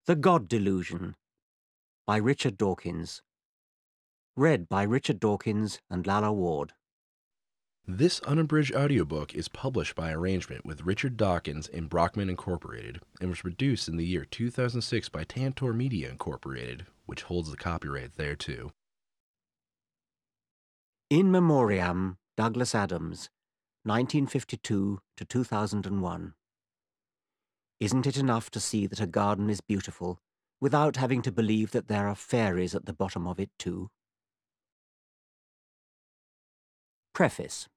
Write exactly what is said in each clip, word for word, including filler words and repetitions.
The God Delusion by Richard Dawkins. Read by Richard Dawkins and Lalla Ward. This unabridged audiobook is published by arrangement with Richard Dawkins and Brockman Incorporated and was produced in the year two thousand six by Tantor Media Incorporated, which holds the copyright thereto. In Memoriam, Douglas Adams, nineteen fifty-two to two thousand one. Isn't it enough to see that a garden is beautiful without having to believe that there are fairies at the bottom of it too? Preface.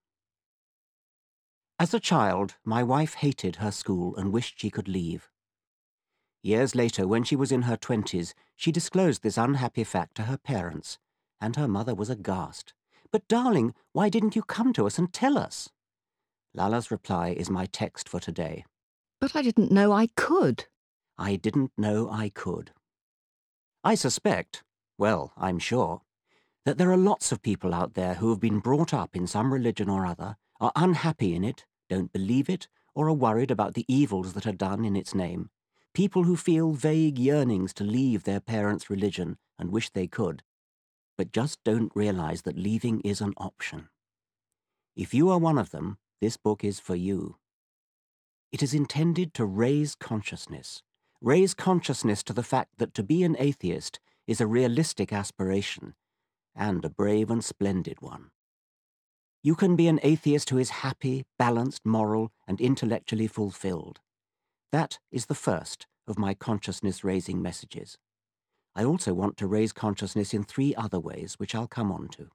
As a child, my wife hated her school and wished she could leave. Years later, when she was in her twenties, she disclosed this unhappy fact to her parents, and her mother was aghast. "But darling, why didn't you come to us and tell us?" Lalla's reply is my text for today. But I didn't know I could. I didn't know I could. I suspect, well, I'm sure, that there are lots of people out there who have been brought up in some religion or other, are unhappy in it, don't believe it, or are worried about the evils that are done in its name. People who feel vague yearnings to leave their parents' religion and wish they could, but just don't realize that leaving is an option. If you are one of them, this book is for you. It is intended to raise consciousness, raise consciousness to the fact that to be an atheist is a realistic aspiration, and a brave and splendid one. You can be an atheist who is happy, balanced, moral, and intellectually fulfilled. That is the first of my consciousness-raising messages. I also want to raise consciousness in three other ways, which I'll come on to.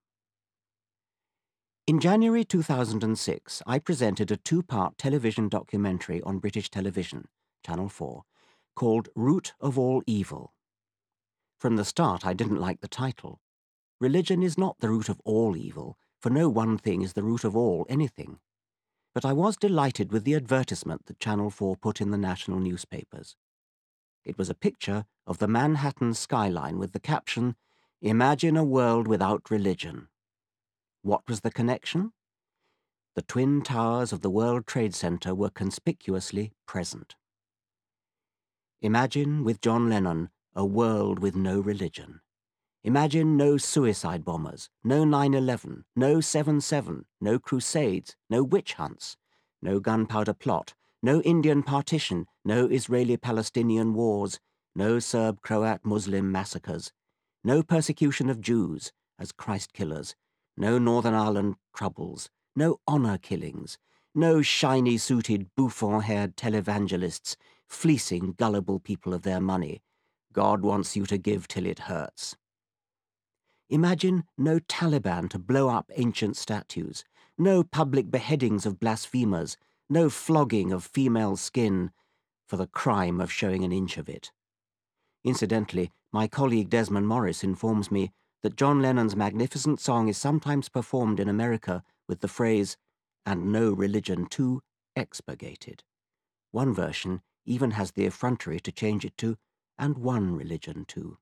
In January two thousand six, I presented a two-part television documentary on British television, Channel four, called Root of All Evil. From the start, I didn't like the title. Religion is not the root of all evil, for no one thing is the root of all anything. But I was delighted with the advertisement that Channel four put in the national newspapers. It was a picture of the Manhattan skyline with the caption, "Imagine a world without religion." What was the connection? The twin towers of the World Trade Center were conspicuously present. Imagine, with John Lennon, a world with no religion. Imagine no suicide bombers, no nine eleven, no seven seven, no crusades, no witch hunts, no gunpowder plot, no Indian partition, no Israeli-Palestinian wars, no Serb-Croat-Muslim massacres, no persecution of Jews as Christ killers, no Northern Ireland troubles, no honor killings, no shiny-suited, bouffon-haired televangelists fleecing gullible people of their money. God wants you to give till it hurts. Imagine no Taliban to blow up ancient statues, no public beheadings of blasphemers, no flogging of female skin for the crime of showing an inch of it. Incidentally, my colleague Desmond Morris informs me that John Lennon's magnificent song is sometimes performed in America with the phrase, "and no religion too," expurgated. One version even has the effrontery to change it to, "and one religion too."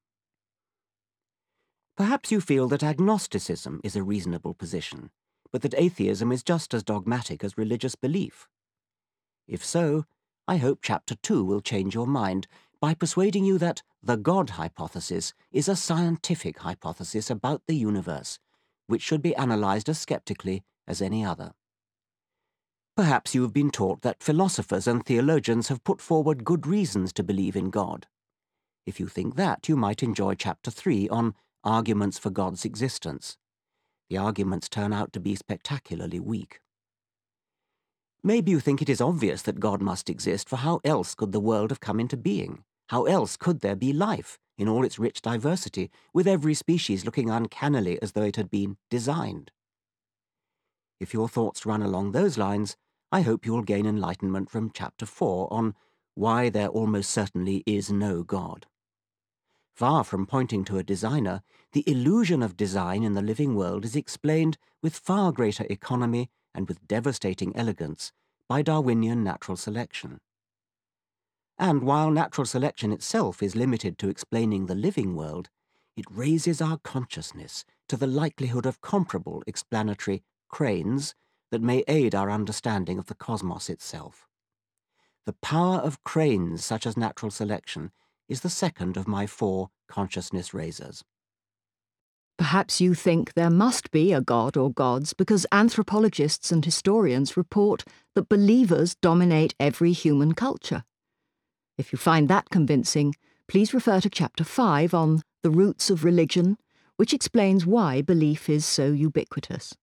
Perhaps you feel that agnosticism is a reasonable position, but that atheism is just as dogmatic as religious belief. If so, I hope Chapter two will change your mind by persuading you that the God hypothesis is a scientific hypothesis about the universe, which should be analyzed as skeptically as any other. Perhaps you have been taught that philosophers and theologians have put forward good reasons to believe in God. If you think that, you might enjoy Chapter three on Arguments for God's Existence. The arguments turn out to be spectacularly weak. Maybe you think it is obvious that God must exist, for how else could the world have come into being? How else could there be life, in all its rich diversity, with every species looking uncannily as though it had been designed? If your thoughts run along those lines, I hope you will gain enlightenment from Chapter four on why there almost certainly is no God. Far from pointing to a designer, the illusion of design in the living world is explained with far greater economy and with devastating elegance by Darwinian natural selection. And while natural selection itself is limited to explaining the living world, it raises our consciousness to the likelihood of comparable explanatory cranes that may aid our understanding of the cosmos itself. The power of cranes such as natural selection is the second of my four consciousness raisers. Perhaps you think there must be a god or gods because anthropologists and historians report that believers dominate every human culture. If you find that convincing, please refer to Chapter five on The Roots of Religion, which explains why belief is so ubiquitous.